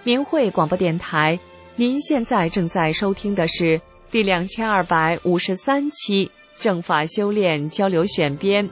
明慧广播电台，您现在正在收听的是第2253期正法修炼交流选编。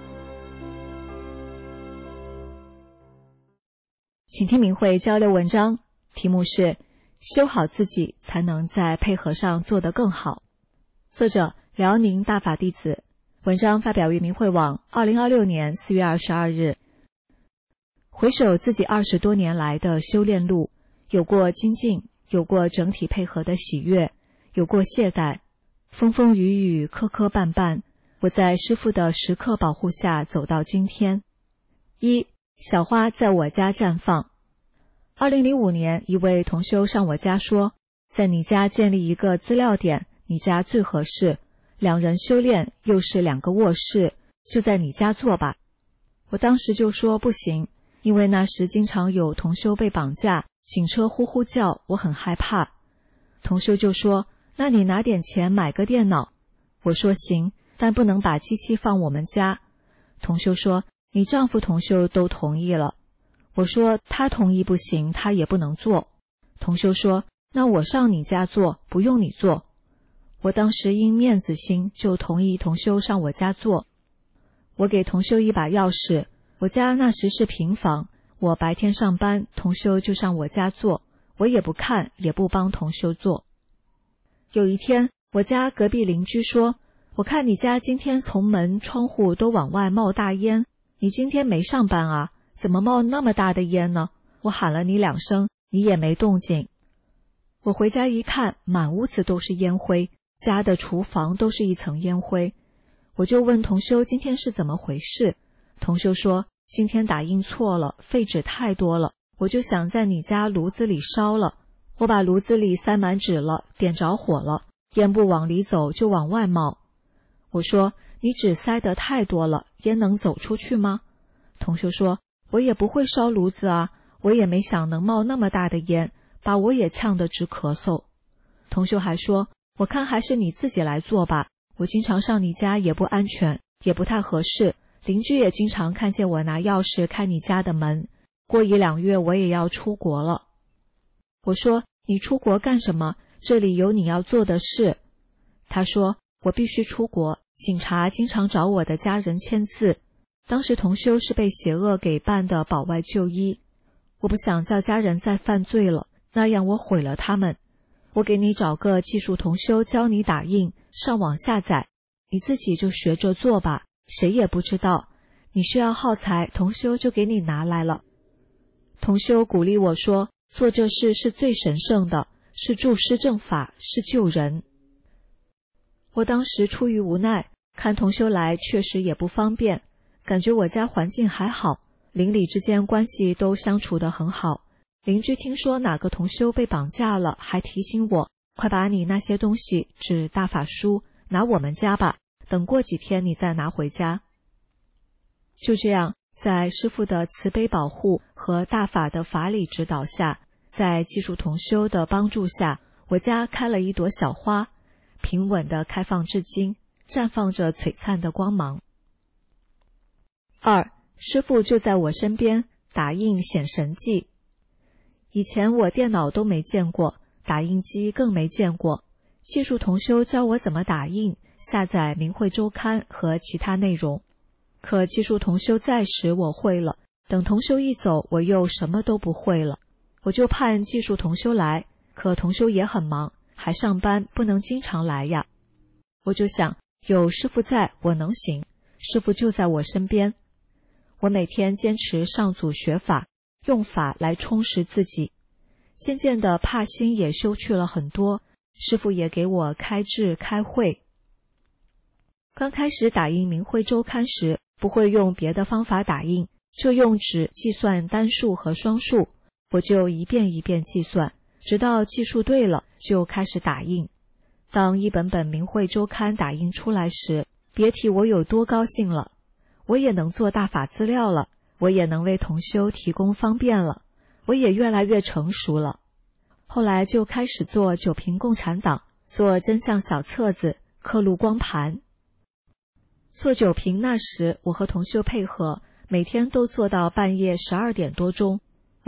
请听明慧交流文章，题目是修好自己才能在配合上做得更好。作者辽宁大法弟子，文章发表于明慧网2026年4月22日。回首自己20多年来的修炼路，有过精进，有过整体配合的喜悦，有过懈怠，风风雨雨，磕磕绊绊，我在师父的时刻保护下走到今天。一，小花在我家绽放。2005年，一位同修上我家说，在你家建立一个资料点，你家最合适，两人修炼又是2个卧室，就在你家做吧。我当时就说不行，因为那时经常有同修被绑架，警车呼呼叫，我很害怕。同修就说，那你拿点钱买个电脑。我说行，但不能把机器放我们家。同修说，你丈夫同修都同意了。我说他同意不行，他也不能做。同修说，那我上你家做，不用你做。我当时因面子心就同意同修上我家做。我给同修一把钥匙，我家那时是平房，我白天上班，同修就上我家做，我也不看，也不帮同修做。有一天，我家隔壁邻居说，我看你家今天从门窗户都往外冒大烟，你今天没上班啊？怎么冒那么大的烟呢？我喊了你2声，你也没动静。我回家一看，满屋子都是烟灰，家的厨房都是一层烟灰。我就问同修今天是怎么回事，同修说，今天打印错了，废纸太多了，我就想在你家炉子里烧了。我把炉子里塞满纸了，点着火了，烟不往里走就往外冒。我说，你纸塞得太多了，烟能走出去吗？同修说，我也不会烧炉子啊，我也没想能冒那么大的烟，把我也呛得直咳嗽。同修还说，我看还是你自己来做吧，我经常上你家也不安全，也不太合适，邻居也经常看见我拿钥匙开你家的门，过1、2月我也要出国了。我说，你出国干什么？这里有你要做的事。他说，我必须出国，警察经常找我的家人签字。当时同修是被邪恶给办的保外就医，我不想叫家人再犯罪了，那样我毁了他们。我给你找个技术同修教你打印，上网下载，你自己就学着做吧，谁也不知道。你需要耗材，同修就给你拿来了。同修鼓励我说，做这事是最神圣的，是助师正法，是救人。我当时出于无奈，看同修来确实也不方便，感觉我家环境还好，邻里之间关系都相处得很好。邻居听说哪个同修被绑架了，还提醒我，快把你那些东西，指大法书，拿我们家吧，等过几天你再拿回家。就这样，在师父的慈悲保护和大法的法理指导下，在技术同修的帮助下，我家开了一朵小花，平稳地开放至今，绽放着璀璨的光芒。2，师父就在我身边，打印显神迹。以前我电脑都没见过，打印机更没见过，技术同修教我怎么打印，下载明慧周刊和其他内容。可技术同修在时我会了，等同修一走，我又什么都不会了。我就盼技术同修来，可同修也很忙，还上班，不能经常来呀。我就想，有师父在，我能行，师父就在我身边。我每天坚持上组学法，用法来充实自己。渐渐的怕心也修去了很多，师父也给我开智开慧。刚开始打印明慧周刊时，不会用别的方法打印，就用纸计算单数和双数，我就一遍一遍计算，直到计数对了，就开始打印。当一本本明慧周刊打印出来时，别提我有多高兴了。我也能做大法资料了，我也能为同修提供方便了，我也越来越成熟了。后来就开始做9屏共产党，做真相小册子，刻录光盘。做9屏那时，我和同修配合，每天都做到半夜12点多钟。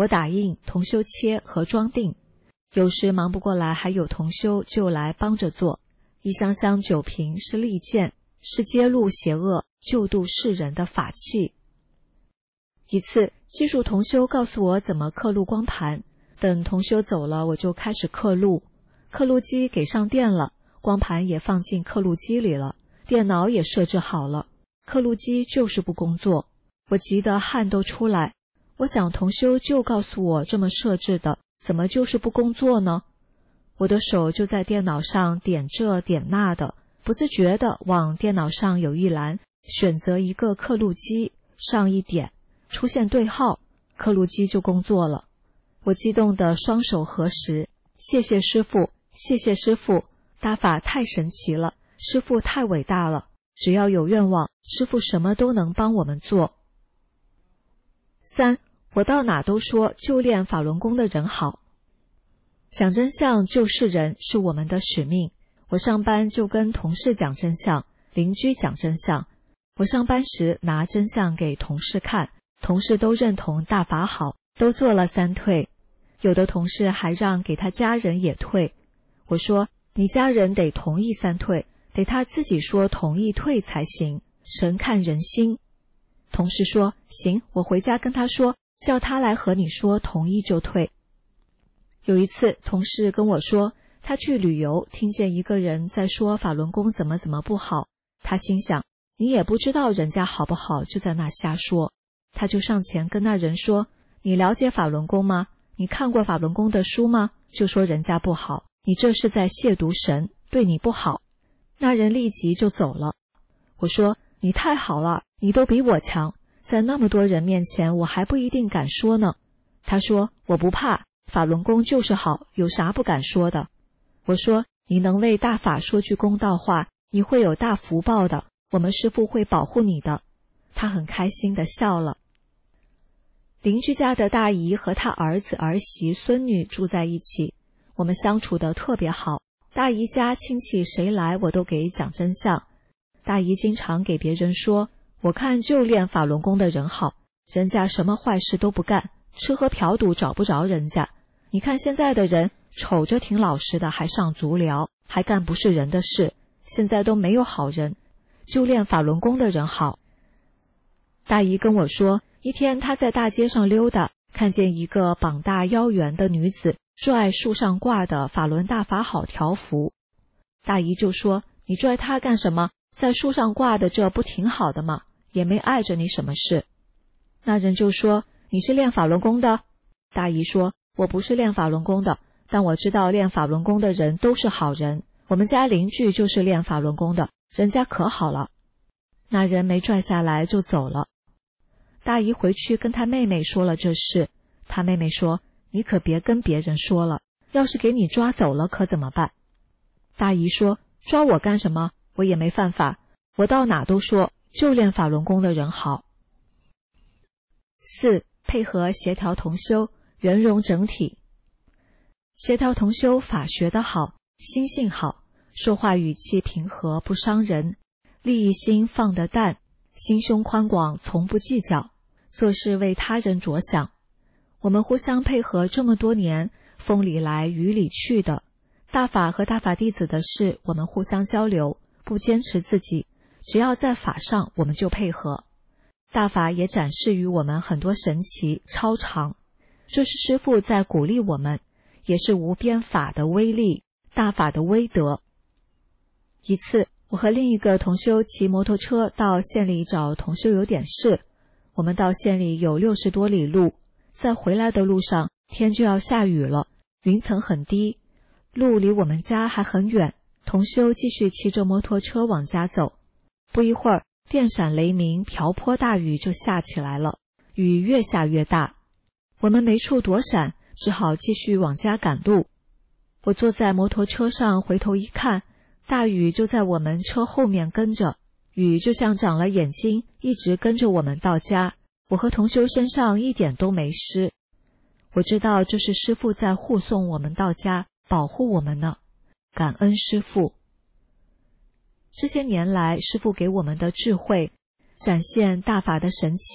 我打印、同修切和装订，有时忙不过来，还有同修就来帮着做。一箱箱酒瓶是利剑，是揭露邪恶、救度世人的法器。一次，技术同修告诉我怎么刻录光盘，等同修走了，我就开始刻录。刻录机给上电了，光盘也放进刻录机里了，电脑也设置好了，刻录机就是不工作。我急得汗都出来。我想同修就告诉我这么设置的，怎么就是不工作呢？我的手就在电脑上点这点那的，不自觉地往电脑上有一栏，选择一个刻录机，上一点，出现对号，刻录机就工作了。我激动地双手合十，谢谢师父，谢谢师父，大法太神奇了，师父太伟大了，只要有愿望，师父什么都能帮我们做。3. 我到哪都说就练法轮功的人好。讲真相救世人是我们的使命。我上班就跟同事讲真相，邻居讲真相。我上班时拿真相给同事看，同事都认同大法好，都做了3退。有的同事还让给他家人也退。我说你家人得同意3退，得他自己说同意退才行，神看人心。同事说行，我回家跟他说，叫他来和你说同意就退。有一次同事跟我说，他去旅游听见一个人在说法轮功怎么怎么不好，他心想你也不知道人家好不好，就在那瞎说。他就上前跟那人说，你了解法轮功吗？你看过法轮功的书吗？就说人家不好，你这是在亵渎神，对你不好。那人立即就走了。我说你太好了，你都比我强，在那么多人面前我还不一定敢说呢。他说我不怕，法轮功就是好，有啥不敢说的。我说你能为大法说句公道话，你会有大福报的，我们师父会保护你的。他很开心地笑了。邻居家的大姨和他儿子儿媳孙女住在一起，我们相处得特别好。大姨家亲戚谁来我都给讲真相。大姨经常给别人说，我看就练法轮功的人好，人家什么坏事都不干，吃喝嫖赌找不着人家。你看现在的人瞅着挺老实的，还上足疗，还干不是人的事，现在都没有好人，就练法轮功的人好。大姨跟我说，一天她在大街上溜达，看见一个膀大腰圆的女子拽树上挂的法轮大法好条幅。大姨就说，你拽她干什么？在树上挂的这不挺好的吗？也没碍着你什么事。那人就说，你是练法轮功的？大姨说，我不是练法轮功的，但我知道练法轮功的人都是好人，我们家邻居就是练法轮功的，人家可好了。那人没拽下来就走了。大姨回去跟她妹妹说了这事，她妹妹说，你可别跟别人说了，要是给你抓走了可怎么办？大姨说，抓我干什么？我也没犯法，我到哪都说就练法轮功的人好。4. 配合协调同修，圆融整体。协调同修法学得好，心性好，说话语气平和不伤人，利益心放得淡，心胸宽广从不计较，做事为他人着想。我们互相配合这么多年，风里来雨里去的，大法和大法弟子的事我们互相交流，不坚持自己，只要在法上我们就配合。大法也展示于我们很多神奇超常，这是师父在鼓励我们，也是无边法的威力，大法的威德。一次我和另一个同修骑摩托车到县里找同修有点事，我们到县里有60多里路，在回来的路上天就要下雨了，云层很低，路离我们家还很远，同修继续骑着摩托车往家走。不一会儿，电闪雷鸣，瓢泼大雨就下起来了，雨越下越大，我们没处躲闪，只好继续往家赶路。我坐在摩托车上回头一看，大雨就在我们车后面跟着，雨就像长了眼睛，一直跟着我们到家。我和同修身上一点都没湿，我知道这是师父在护送我们到家，保护我们呢，感恩师父。这些年来师父给我们的智慧，展现大法的神奇，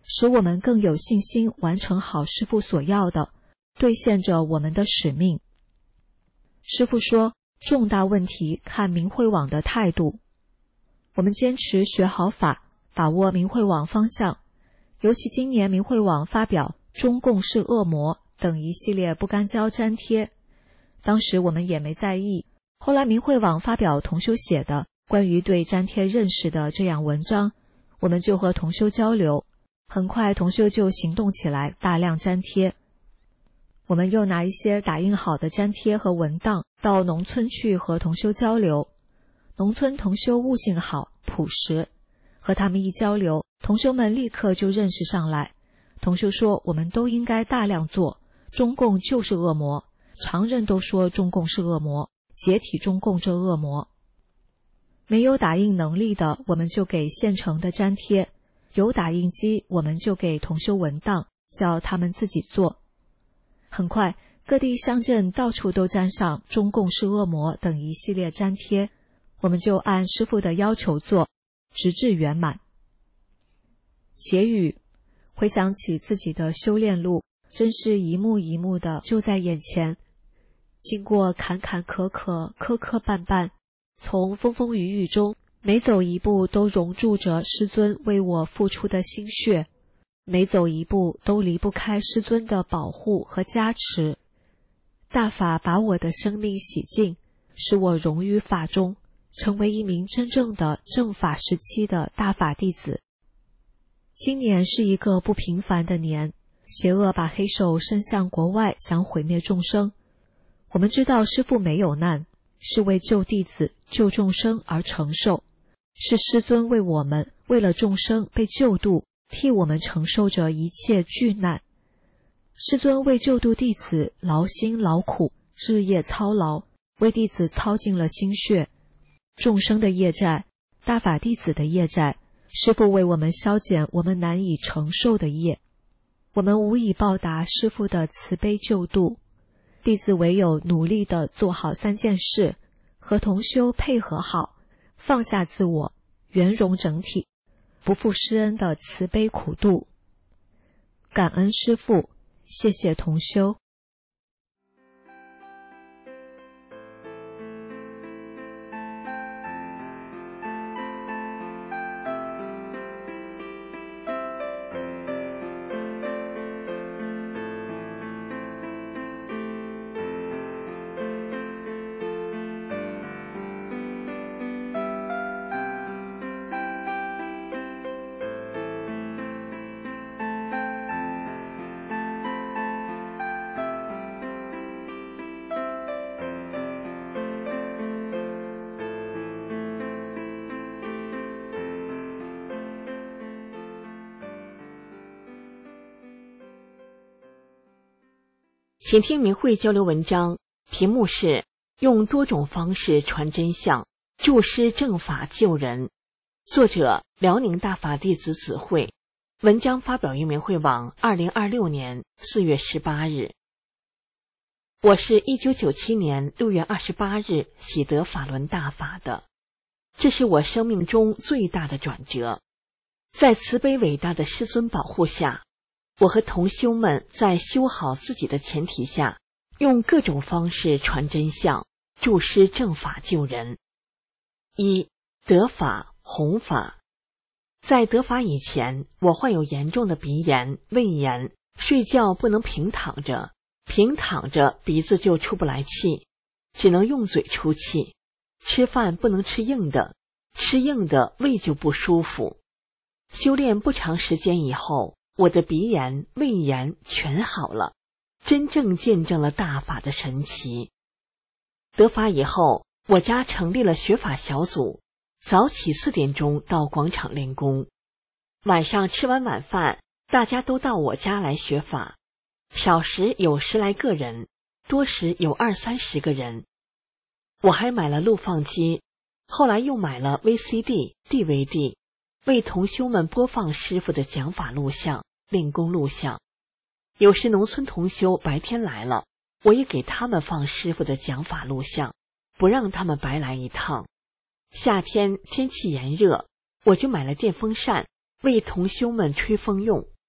使我们更有信心完成好师父所要的，兑现着我们的使命。师父说，重大问题看明慧网的态度。我们坚持学好法，把握明慧网方向。尤其今年明慧网发表中共是恶魔等一系列不干胶粘贴，当时我们也没在意，后来明慧网发表同修写的关于对粘贴认识的这样文章，我们就和同修交流，很快同修就行动起来，大量粘贴。我们又拿一些打印好的粘贴和文档到农村去和同修交流，农村同修悟性好朴实，和他们一交流，同修们立刻就认识上来。同修说，我们都应该大量做，中共就是恶魔，常人都说中共是恶魔，解体中共这恶魔。没有打印能力的，我们就给现成的粘贴，有打印机我们就给同修文档，叫他们自己做。很快各地乡镇到处都粘上中共是恶魔等一系列粘贴，我们就按师父的要求做，直至圆满。结语，回想起自己的修炼路，真是一幕一幕的就在眼前，经过坎坎坷坷，磕磕绊绊，从风风雨雨中，每走一步都融入着师尊为我付出的心血，每走一步都离不开师尊的保护和加持。大法把我的生命洗净，使我融于法中，成为一名真正的正法时期的大法弟子。今年是一个不平凡的年，邪恶把黑手伸向国外，想毁灭众生。我们知道师父没有难，是为救弟子、救众生而承受，是师尊为我们，为了众生被救度，替我们承受着一切巨难。师尊为救度弟子劳心劳苦，日夜操劳，为弟子操尽了心血。众生的业债，大法弟子的业债，师父为我们消减我们难以承受的业，我们无以报答师父的慈悲救度。弟子唯有努力地做好3件事，和同修配合好，放下自我，圆融整体，不负师恩的慈悲苦度。感恩师父，谢谢同修。 请听明慧交流文章，题目是用多种方式传真相，助师正法救人。作者辽宁大法弟子子慧，文章发表于明慧网2026年4月18日。我是1997年6月28日喜得法轮大法的，这是我生命中最大的转折。在慈悲伟大的师尊保护下，我和同修们在修好自己的前提下，用各种方式传真相，助师正法救人。1. 得法弘法。在得法以前，我患有严重的鼻炎、胃炎，睡觉不能平躺着，平躺着鼻子就出不来气，只能用嘴出气。吃饭不能吃硬的，吃硬的胃就不舒服。修炼不长时间以后，我的鼻炎、胃炎全好了，真正见证了大法的神奇。得法以后，我家成立了学法小组，早起4点钟到广场练功，晚上吃完晚饭，大家都到我家来学法，少时有10来个人，多时有20-30个人。我还买了录放机，后来又买了 VCD、DVD， 为同修们播放师父的讲法录像、练功录像。有时农村同修白天来了，我也给他们放师父的讲法录像，不让他们白来一趟。夏天天气炎热，我就买了电风扇，为同修们吹风用。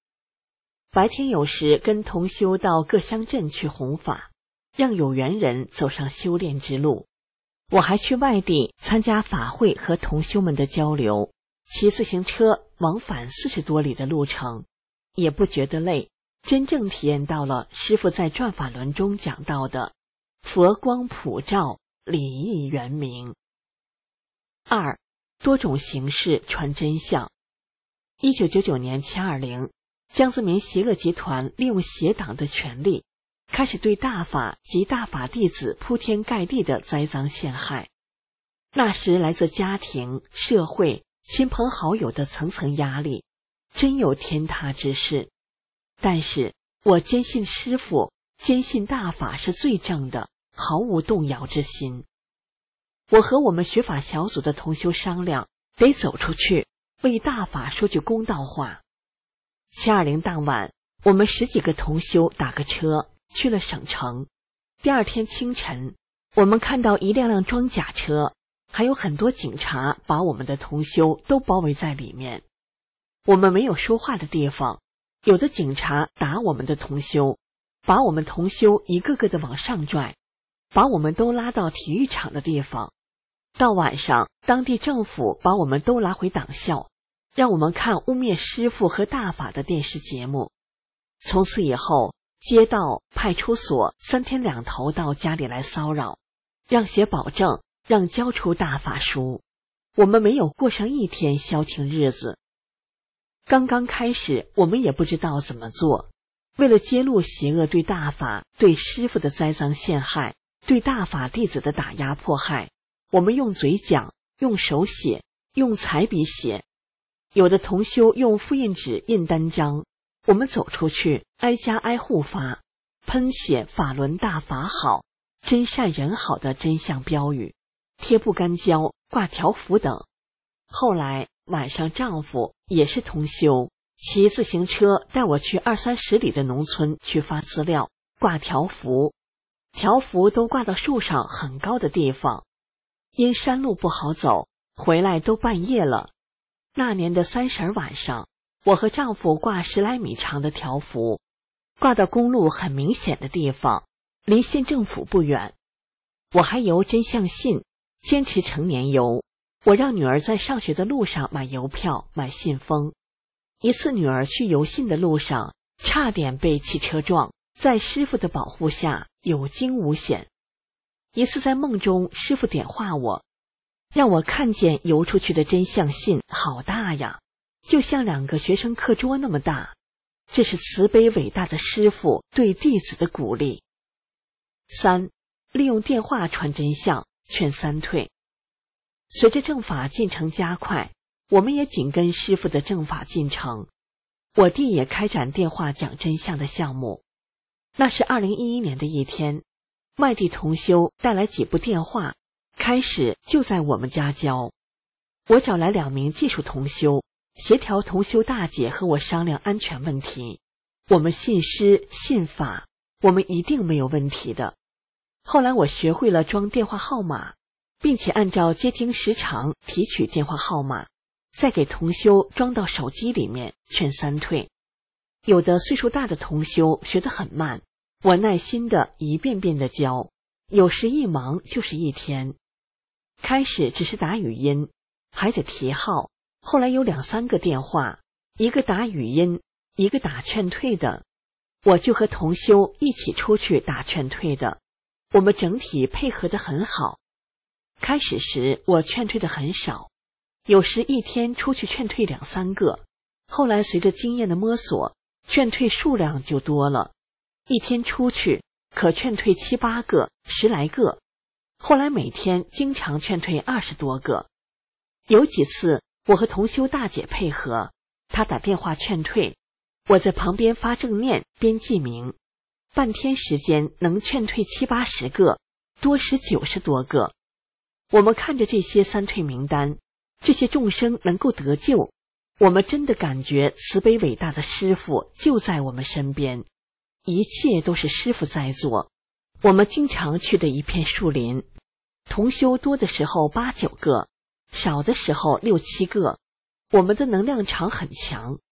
白天有时跟同修到各乡镇去弘法，让有缘人走上修炼之路。我还去外地参加法会和同修们的交流，骑自行车往返40多里的路程，也不觉得累，真正体验到了师父在转法轮中讲到的佛光普照，理义圆明。2. 多种形式传真相。1999年720，江泽民邪恶集团利用邪党的权力，开始对大法及大法弟子铺天盖地的栽赃陷害。那时来自家庭、社会、亲朋好友的层层压力，真有天塌之势。但是我坚信师父，坚信大法是最正的，毫无动摇之心。我和我们学法小组的同修商量，得走出去，为大法说句公道话。720当晚，我们10几个同修打个车去了省城。第二天清晨，我们看到一辆辆装甲车，还有很多警察把我们的同修都包围在里面。我们没有说话的地方，有的警察打我们的同修，把我们同修一个个的往上拽，把我们都拉到体育场的地方。到晚上，当地政府把我们都拉回党校，让我们看污蔑师父和大法的电视节目。从此以后，街道、派出所3天2头到家里来骚扰，让写保证，让交出大法书。我们没有过上一天消停日子。刚刚开始，我们也不知道怎么做。为了揭露邪恶对大法、对师父的栽赃陷害，对大法弟子的打压迫害，我们用嘴讲，用手写，用彩笔写。有的同修用复印纸印单张，我们走出去，挨家挨户发，喷写法轮大法好，真善人好的真相标语，贴不干胶，挂条幅等。后来晚上，丈夫也是同修，骑自行车带我去20-30里的农村去发资料，挂条幅，条幅都挂到树上很高的地方。因山路不好走，回来都半夜了。那年的30晚上，我和丈夫挂10来米长的条幅，挂到公路很明显的地方，离县政府不远。我还邮真相信，坚持成年邮。我让女儿在上学的路上买邮票、买信封。一次女儿去邮信的路上，差点被汽车撞，在师父的保护下有惊无险。一次在梦中，师父点化我，让我看见邮出去的真相信好大呀，就像2个学生课桌那么大。这是慈悲伟大的师父对弟子的鼓励。3. 利用电话传真相，劝3退。随着正法进程加快，我们也紧跟师父的正法进程。我弟也开展电话讲真相的项目。那是2011年的一天，外地同修带来几部电话，开始就在我们家教。我找来2名技术同修，协调同修大姐和我商量安全问题。我们信师信法，我们一定没有问题的。后来我学会了装电话号码，并且按照接听时长提取电话号码，再给同修装到手机里面，劝3退。有的岁数大的同修学得很慢，我耐心的一遍遍的教，有时一忙就是1天。开始只是打语音，还得提号，后来有2-3个电话，一个打语音，一个打劝退的。我就和同修一起出去打劝退的，我们整体配合得很好。开始时我劝退的很少，有时1天出去劝退2-3个，后来随着经验的摸索，劝退数量就多了，1天出去可劝退7-8个、10来个，后来每天经常劝退20多个。有几次我和同修大姐配合，她打电话劝退，我在旁边发正念边记名，半天时间能劝退70-80个，多时90多个。我们看着这些3退名单，这些众生能够得救，我们真的感觉慈悲伟大的师父就在我们身边，一切都是师父在做。我们经常去的一片树林，同修多的时候8-9个，少的时候6-7个，我们的能量场很强。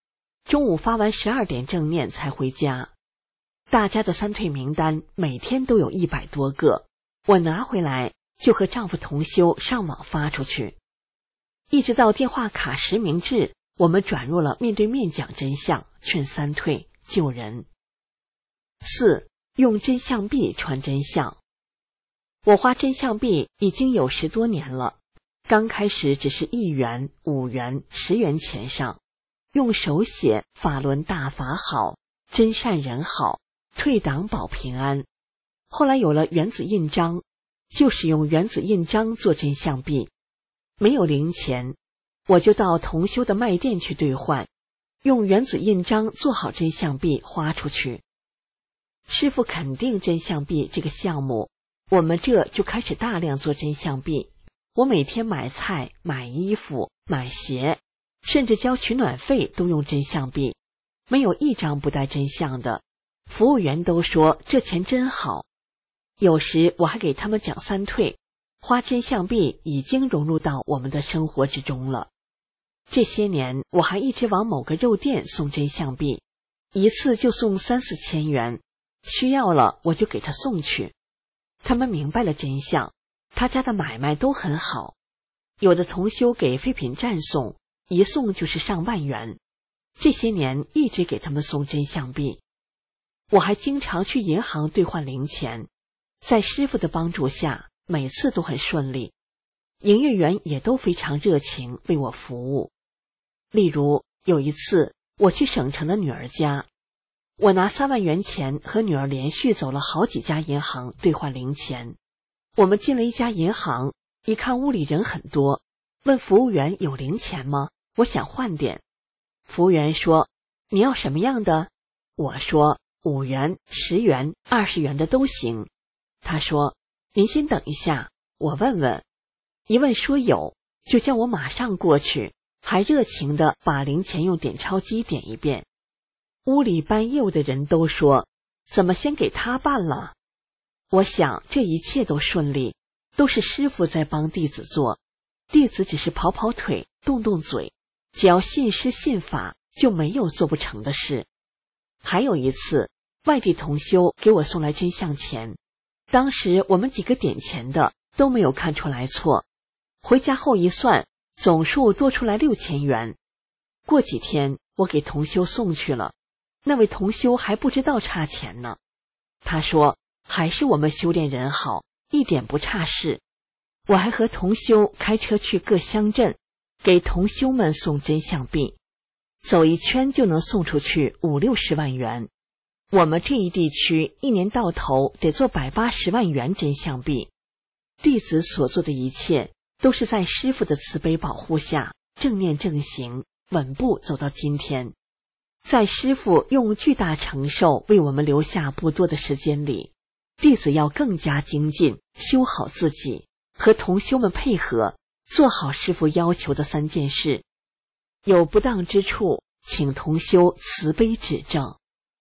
中午发完12点正念才回家。大家的3退名单每天都有100多个，我拿回来就和丈夫同修上网发出去。一直到电话卡实名制，我们转入了面对面讲真相，劝3退救人。4. 用真相币传真相。我花真相币已经有10多年了，刚开始只是1元、5元、10元钱上，用手写法轮大法好，真善人好，退党保平安。后来有了原子印章，就使用原子印章做真相币。没有零钱，我就到同修的卖店去兑换，用原子印章做好真相币花出去。师父肯定真相币这个项目，我们这就开始大量做真相币。我每天买菜、买衣服、买鞋，甚至交取暖费都用真相币，没有一张不带真相的。服务员都说这钱真好。有时我还给他们讲3退，花真相币已经融入到我们的生活之中了。这些年我还一直往某个肉店送真相币，一次就送3、4千元，需要了我就给他送去。他们明白了真相，他家的买卖都很好。有的同修给废品站送，一送就是上万元。这些年一直给他们送真相币。我还经常去银行兑换零钱，在师父的帮助下，每次都很顺利。营业员也都非常热情为我服务。例如有一次我去省城的女儿家，我拿3万元钱和女儿连续走了好几家银行兑换零钱。我们进了一家银行，一看屋里人很多，问服务员有零钱吗？我想换点。服务员说，你要什么样的？我说5元、10元、20元的都行。他说，您先等一下，我问问。一问说有，就叫我马上过去，还热情地把零钱用点钞机点一遍。屋里办业务的人都说，怎么先给他办了？我想这一切都顺利，都是师父在帮弟子做，弟子只是跑跑腿，动动嘴，只要信师信法，就没有做不成的事。还有一次，外地同修给我送来真相钱，当时我们几个点钱的都没有看出来错，回家后一算，总数多出来6000元。过几天我给同修送去了，那位同修还不知道差钱呢。他说，还是我们修炼人好，一点不差事。我还和同修开车去各乡镇，给同修们送真相币，走一圈就能送出去50、60万元。我们这一地区一年到头得做180万元真相币。弟子所做的一切都是在师父的慈悲保护下，正念正行，稳步走到今天。在师父用巨大承受为我们留下不多的时间里，弟子要更加精进，修好自己，和同修们配合，做好师父要求的3件事。有不当之处，请同修慈悲指正。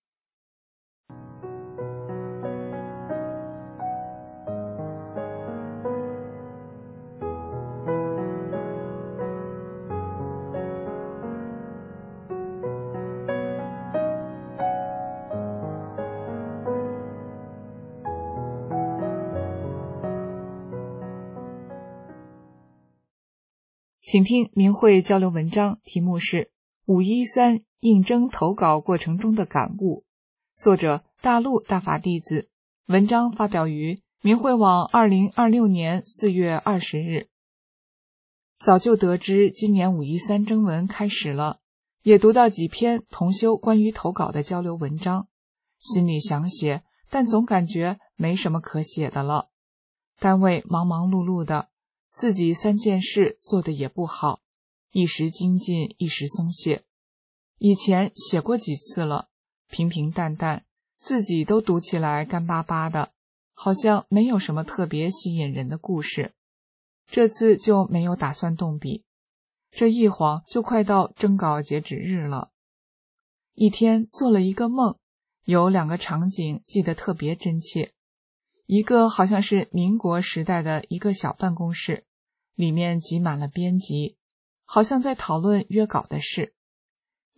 请听明慧交流文章，题目是513应征投稿过程中的感悟，作者大陆大法弟子，文章发表于明慧网2026年4月20日。早就得知今年513征文开始了，也读到几篇同修关于投稿的交流文章，心里想写，但总感觉没什么可写的了。单位忙忙碌碌的，自己3件事做得也不好，一时精进，一时松懈。以前写过几次了，平平淡淡，自己都读起来干巴巴的，好像没有什么特别吸引人的故事。这次就没有打算动笔，这一晃就快到征稿截止日了。一天做了一个梦，有2个场景记得特别真切。一个好像是民国时代的一个小办公室，里面挤满了编辑，好像在讨论约稿的事。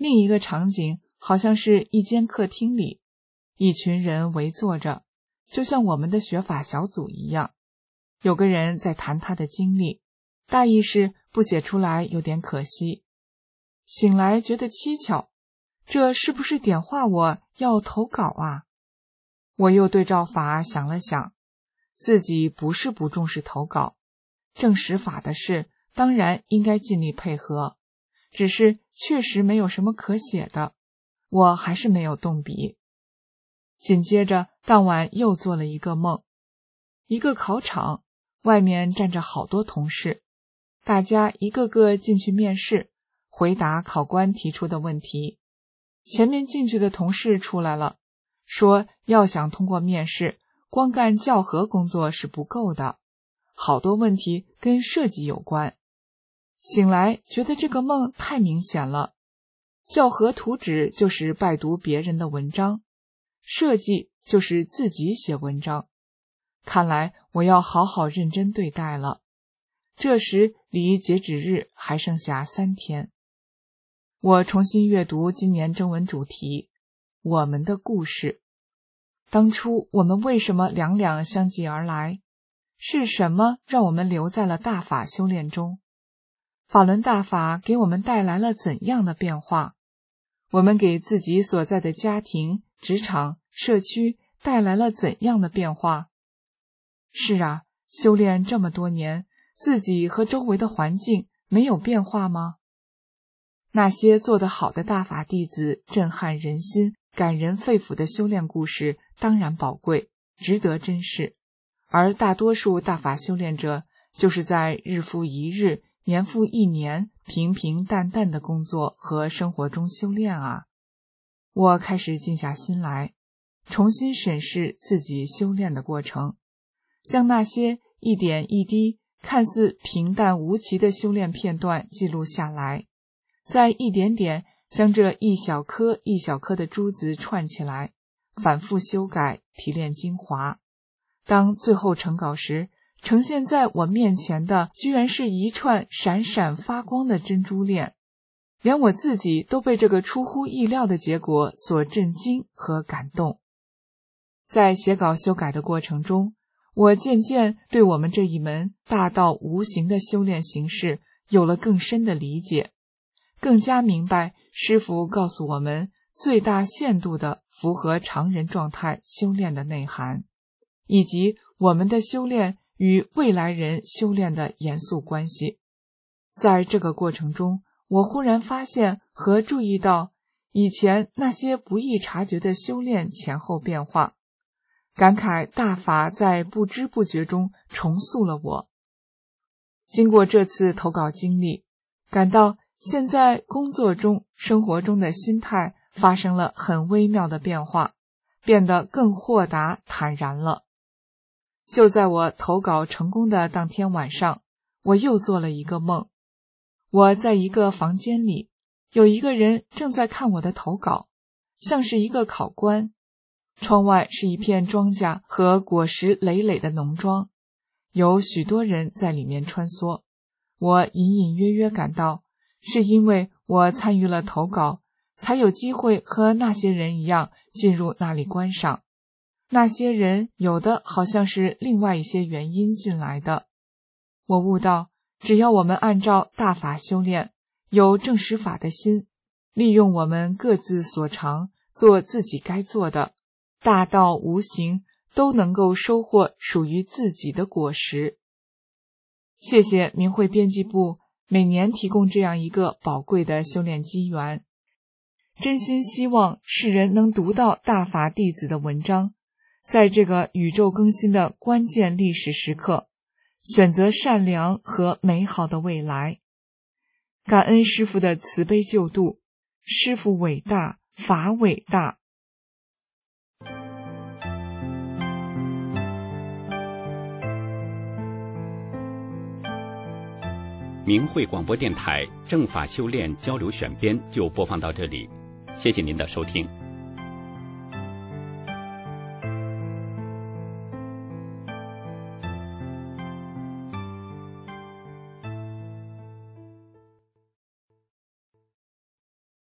另一个场景好像是一间客厅里，一群人围坐着，就像我们的学法小组一样。有个人在谈他的经历，大意是不写出来有点可惜。醒来觉得蹊跷，这是不是点化我要投稿啊？我又对照法想了想，自己不是不重视投稿，证实法的事当然应该尽力配合，只是确实没有什么可写的，我还是没有动笔。紧接着当晚又做了一个梦，一个考场，外面站着好多同事，大家一个个进去面试，回答考官提出的问题。前面进去的同事出来了，说要想通过面试，光干校核工作是不够的，好多问题跟设计有关。醒来觉得这个梦太明显了，校核图纸就是拜读别人的文章，设计就是自己写文章，看来我要好好认真对待了。这时离截止日还剩下3天。我重新阅读今年征文主题，我们的故事。当初我们为什么两两相继而来？是什么让我们留在了大法修炼中？法轮大法给我们带来了怎样的变化？我们给自己所在的家庭、职场、社区带来了怎样的变化？是啊，修炼这么多年，自己和周围的环境没有变化吗？那些做得好的大法弟子震撼人心、感人肺腑的修炼故事当然宝贵，值得珍视。而大多数大法修炼者就是在日复一日、年复一年平平淡淡的工作和生活中修炼啊。我开始静下心来，重新审视自己修炼的过程，将那些一点一滴看似平淡无奇的修炼片段记录下来，再一点点将这一小颗一小颗的珠子串起来，反复修改，提炼精华。当最后成稿时，呈现在我面前的居然是一串闪闪发光的珍珠链，连我自己都被这个出乎意料的结果所震惊和感动。在写稿修改的过程中，我渐渐对我们这一门大道无形的修炼形式有了更深的理解，更加明白师父告诉我们最大限度的符合常人状态修炼的内涵，以及我们的修炼与未来人修炼的严肃关系。在这个过程中，我忽然发现和注意到以前那些不易察觉的修炼前后变化，感慨大法在不知不觉中重塑了我。经过这次投稿经历，感到现在工作中、生活中的心态发生了很微妙的变化，变得更豁达坦然了。就在我投稿成功的当天晚上，我又做了一个梦。我在一个房间里，有一个人正在看我的投稿，像是一个考官。窗外是一片庄稼和果实累累的农庄，有许多人在里面穿梭。我隐隐约约感到，是因为我参与了投稿，才有机会和那些人一样进入那里观赏。那些人有的好像是另外一些原因进来的。我悟到，只要我们按照大法修炼，有正实法的心，利用我们各自所长，做自己该做的，大道无形，都能够收获属于自己的果实。谢谢明慧编辑部每年提供这样一个宝贵的修炼机缘，真心希望世人能读到大法弟子的文章，在这个宇宙更新的关键历史时刻，选择善良和美好的未来。感恩师父的慈悲救度，师父伟大，法伟大。 明慧广播电台正法修炼交流选编就播放到这里，谢谢您的收听。